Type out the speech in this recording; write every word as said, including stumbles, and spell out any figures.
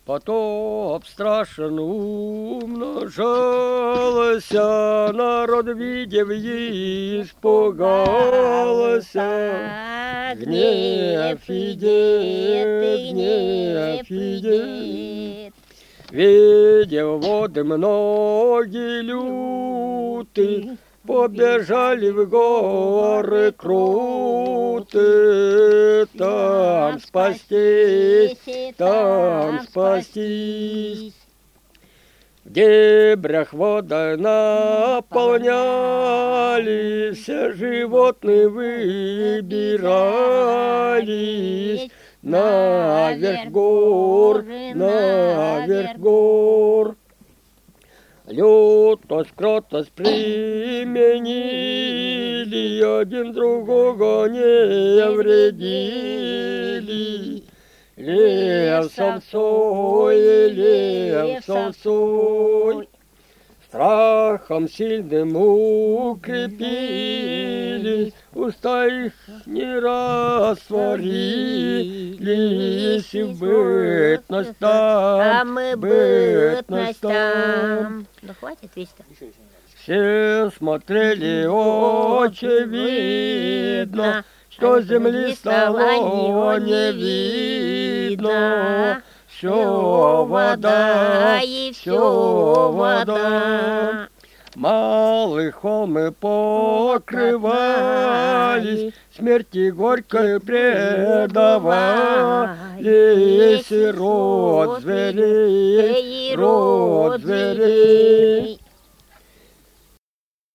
Потоп страшен умножался, народ, видев, испугался. Гнев идет, гнев идет. Видев воды многие люты, побежали в горы крутые, там спастись, там спастись. В дебрях вода наполнялись, все животные выбирались наверх гор, наверх гор. Лютость, кротость применили, один другого не вредили. Лев с овцой, лев с овцой, страхом сильным укрепились, уста их не растворились, и в бытность там, бытность там. Да хватит весь-то. Все смотрели очевидно, что земли стало не видно. Все вода, и все вода. Малые холмы покрывались, смерти горькой предавались, и род зверей, род зверей.